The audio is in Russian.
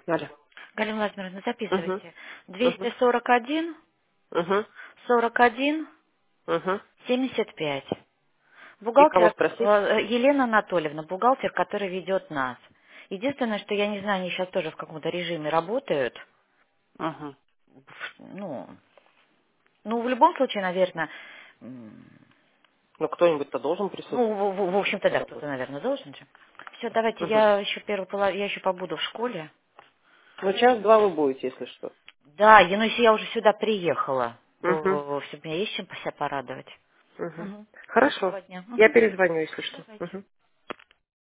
Галя. Галина Владимировна, Угу. записывайте. Угу. 241 Угу. 41 Угу. 75. И кого Бухгалтер спросить? Елена Анатольевна, бухгалтер, который ведет нас. Единственное, что я не знаю, они сейчас тоже в каком-то режиме работают. Угу. Ну, ну, в любом случае, наверное, Ну, кто-нибудь-то должен ну, присутствовать в общем-то, на да, кто-то, работе. наверное, должен же. Все, давайте, Угу. я еще побуду в школе. Ну, час-два вы будете, если что. Да, ну если я уже сюда приехала, Угу. то все, мне есть чем себя порадовать. Угу. Мгм. Хорошо. Хорошего дня. Я Мгм. перезвоню, если что. Давайте. Угу.